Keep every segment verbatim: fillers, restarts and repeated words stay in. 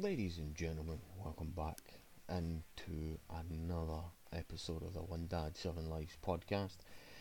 Ladies and gentlemen, welcome back into another episode of the One Dad Seven Lives podcast.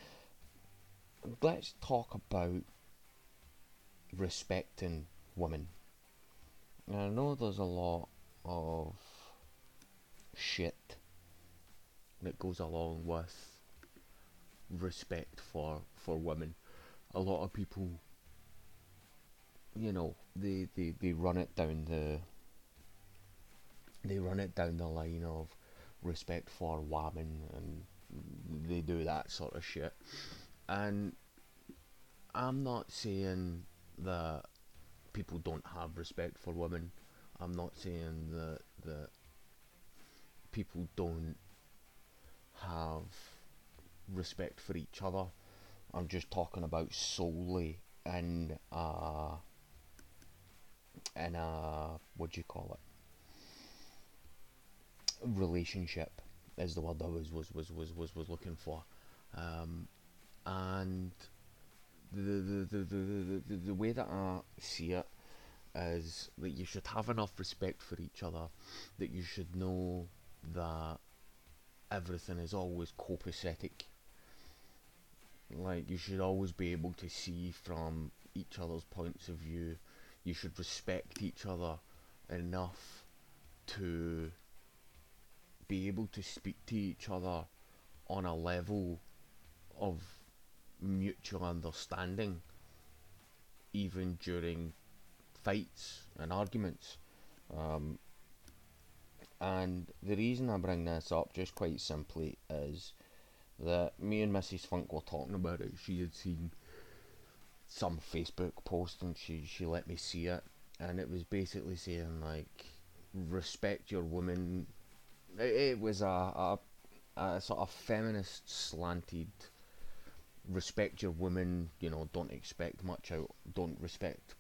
Let's talk about respecting women. Now, I know there's a lot of shit that goes along with respect for, for women. A lot of people, you know, they, they, they run it down the they run it down the line of respect for women, and they do that sort of shit. And I'm not saying that people don't have respect for women. I'm not saying that that people don't have respect for each other. I'm just talking about solely in a in a what do you call it? Relationship is the word I was was was was was, was looking for. Um, and the the, the, the, the the way that I see it is that you should have enough respect for each other, that you should know that everything is always copacetic. Like, you should always be able to see from each other's points of view. You should respect each other enough to be able to speak to each other on a level of mutual understanding, even during fights and arguments. Um, and the reason I bring this up, just quite simply, is that me and Missus Funk were talking about it. She had seen some Facebook post and she, she let me see it, and it was basically saying, like, respect your woman. It, it was a, a, a sort of feminist slanted respect your woman, you know, don't expect much out, don't respect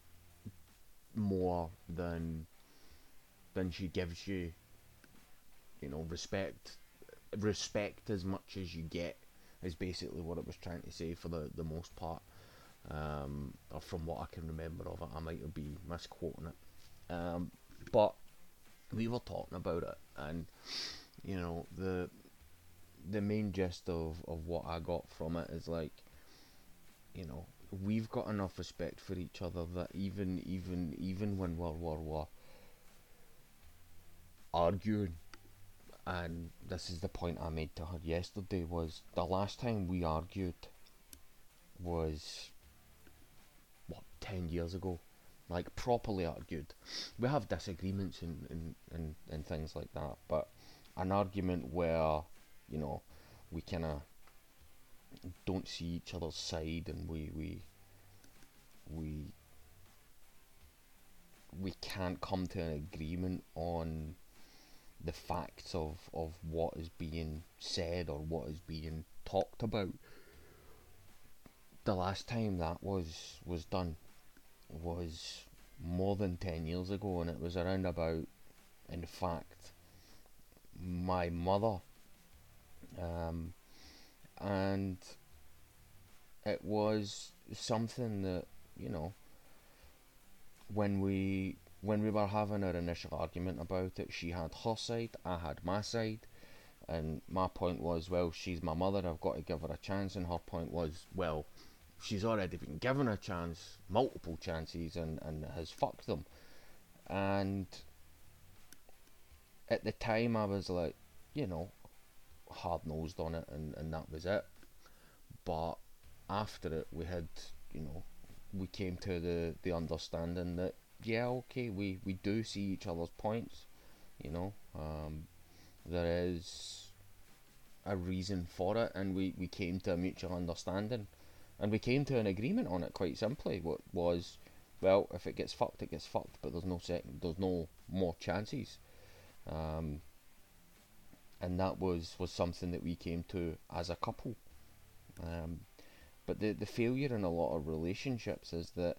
more than than she gives you, you know, respect respect as much as you get, is basically what it was trying to say for the, the most part. Um, or from what I can remember of it, I might be misquoting it. Um, but we were talking about it, and you know, the the main gist of, of what I got from it is, like, you know, we've got enough respect for each other that even even even when we're, we're, we're arguing, and this is the point I made to her yesterday, was the last time we argued was, what, ten years ago. Like, properly argued. We have disagreements and, and, and, and things like that, but an argument where, you know, we kind of don't see each other's side, and we we we we can't come to an agreement on the facts of, of what is being said or what is being talked about. The last time that was was done was more than ten years ago, and it was around about, in fact, my mother. Um, and it was something that, you know, when we when we were having our initial argument about it, she had her side, I had my side, and my point was, well, she's my mother, I've got to give her a chance, and her point was, well, she's already been given a chance, multiple chances, and, and has fucked them. And at the time, I was like, you know, hard nosed on it, and, and that was it. But after it, we had, you know, we came to the, the understanding that, yeah, okay, we, we do see each other's points, you know, um, there is a reason for it, and we, we came to a mutual understanding, and we came to an agreement on it, quite simply. What was, well, if it gets fucked, it gets fucked, but there's no second, there's no more chances. Um, and that was, was something that we came to as a couple. Um, but the, the failure in a lot of relationships is that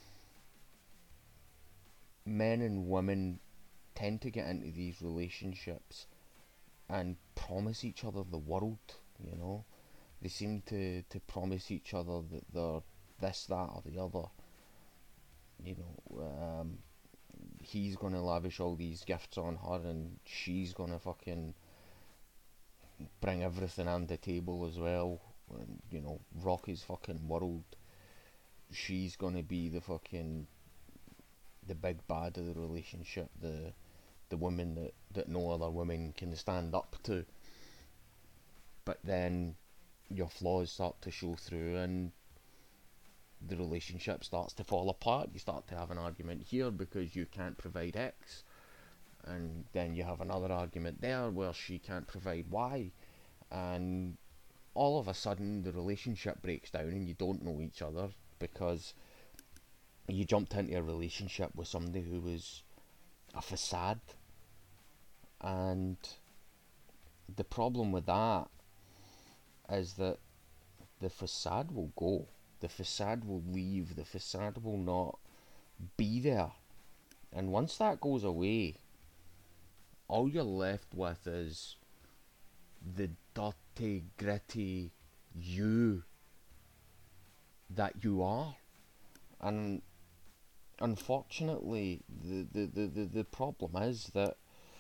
men and women tend to get into these relationships and promise each other the world, you know. They seem to, to promise each other that they're this, that, or the other. You know, um, he's gonna lavish all these gifts on her, and she's gonna fucking bring everything on the table as well, and, you know, rock his fucking world. She's gonna be the fucking the big bad of the relationship, the the woman that, that no other woman can stand up to. But then your flaws start to show through, and the relationship starts to fall apart. You start to have an argument here because you can't provide X, and then you have another argument there where she can't provide Y, and all of a sudden the relationship breaks down and you don't know each other because you jumped into a relationship with somebody who was a facade. And the problem with that is that the facade will go, the facade will leave, the facade will not be there. And once that goes away, all you're left with is the dirty, gritty you that you are. And unfortunately, the, the, the, the, the problem is that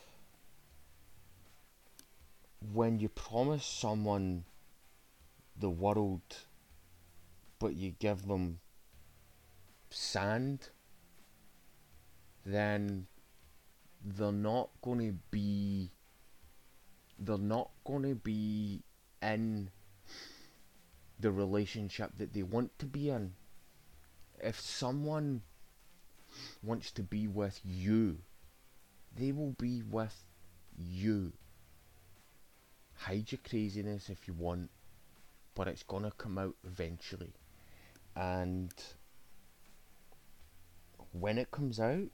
when you promise someone the world but you give them sand, then they're not going to be they're not going to be in the relationship that they want to be in. If someone wants to be with you, they will be with you. Hide your craziness if you want, but it's gonna come out eventually. And when it comes out,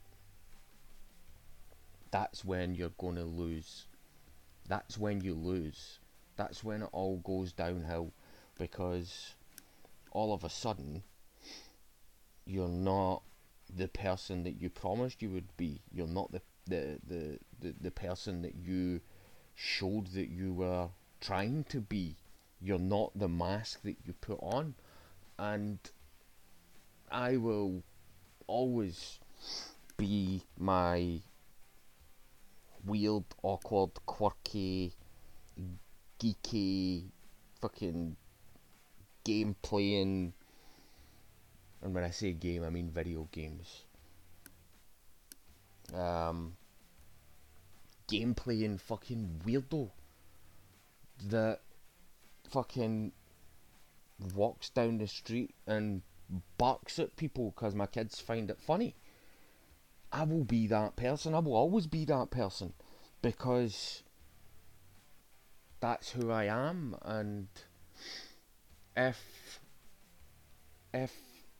that's when you're gonna lose. That's when you lose. That's when it all goes downhill, because all of a sudden you're not the person that you promised you would be. You're not the the, the, the, the person that you showed that you were trying to be. You're not the mask that you put on. And I will always be my weird, awkward, quirky, geeky, fucking game playing, and when I say game I mean video games, um, game playing fucking weirdo that fucking walks down the street and barks at people because my kids find it funny. I will be that person. I will always be that person, because that's who I am. And if if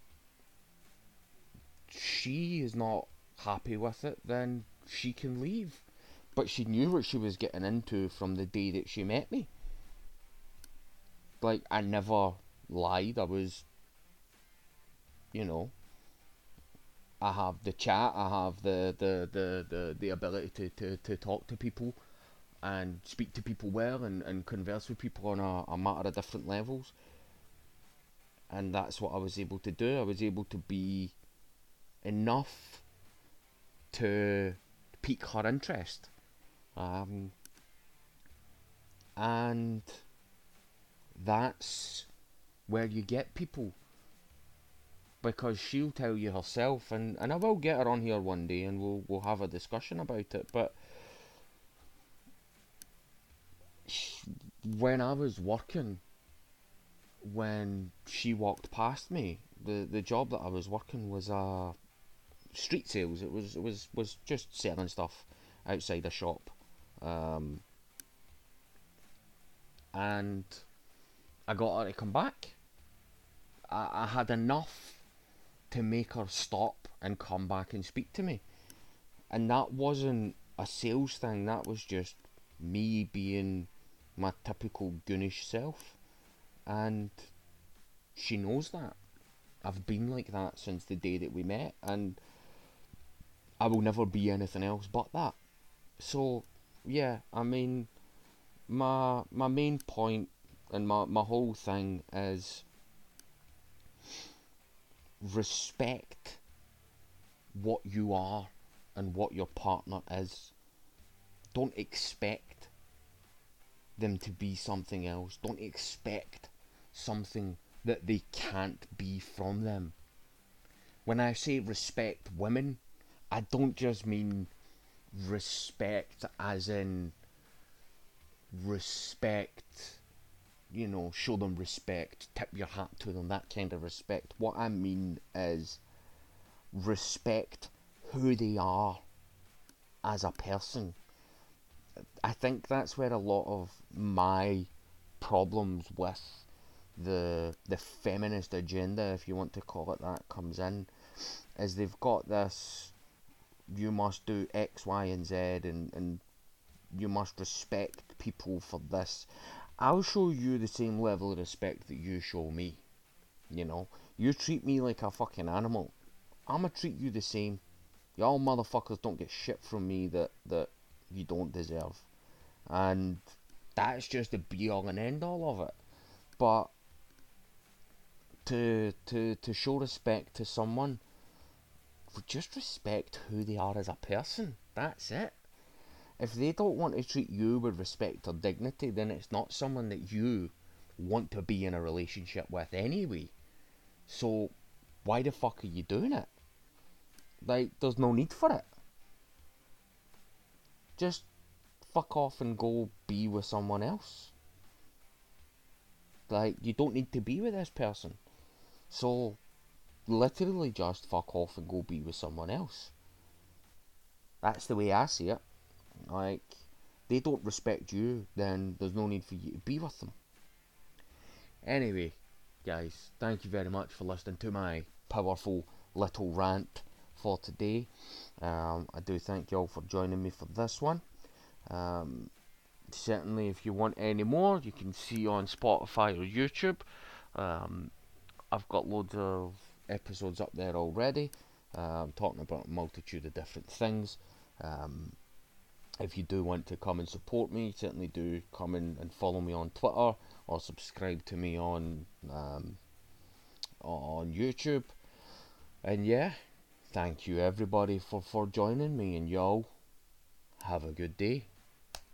she is not happy with it, then she can leave. But she knew what she was getting into from the day that she met me. Like, I never lied. I was, you know, I have the chat, I have the the, the, the, the ability to, to, to talk to people and speak to people well, and, and converse with people on a, a matter of different levels. And that's what I was able to do. I was able to be enough to pique her interest. Um, and that's where you get people, because she'll tell you herself, and, and I will get her on here one day and we'll we'll have a discussion about it. But she, when I was working, when she walked past me, the, the job that I was working was uh, street sales. It was it was was just selling stuff outside a shop, um, and I got her to come back. I, I had enough to make her stop and come back and speak to me. And that wasn't a sales thing, that was just me being my typical goonish self. And she knows that. I've been like that since the day that we met, and I will never be anything else but that. So, yeah, I mean, my my main point and my, my whole thing is respect what you are. and what your partner is. Don't expect them to be something else. Don't expect something that they can't be from them. When I say respect women, I don't just mean respect as in respect, you know, show them respect, tip your hat to them, that kind of respect. What I mean is respect who they are as a person. I think that's where a lot of my problems with the the feminist agenda, if you want to call it that, comes in, is they've got this, you must do X, Y, and Z, and, and you must respect people for this. I'll show you the same level of respect that you show me. You know, you treat me like a fucking animal, I'ma treat you the same. Y'all motherfuckers don't get shit from me that, that you don't deserve. And that's just the be all and end all of it. But to to to show respect to someone, just respect who they are as a person. That's it. If they don't want to treat you with respect or dignity, then it's not someone that you want to be in a relationship with anyway. So why the fuck are you doing it? Like, there's no need for it. Just fuck off and go be with someone else. Like, you don't need to be with this person. So literally just fuck off and go be with someone else. That's the way I see it. Like, they don't respect you, then there's no need for you to be with them. Anyway, guys, thank you very much for listening to my powerful little rant for today. Um, I do thank you all for joining me for this one. Um, certainly, if you want any more, you can see on Spotify or YouTube. Um, I've got loads of episodes up there already, um, talking about a multitude of different things. Um, if you do want to come and support me, certainly do come in and follow me on Twitter or subscribe to me on um, on YouTube. And yeah, thank you everybody for, for joining me, and y'all have a good day.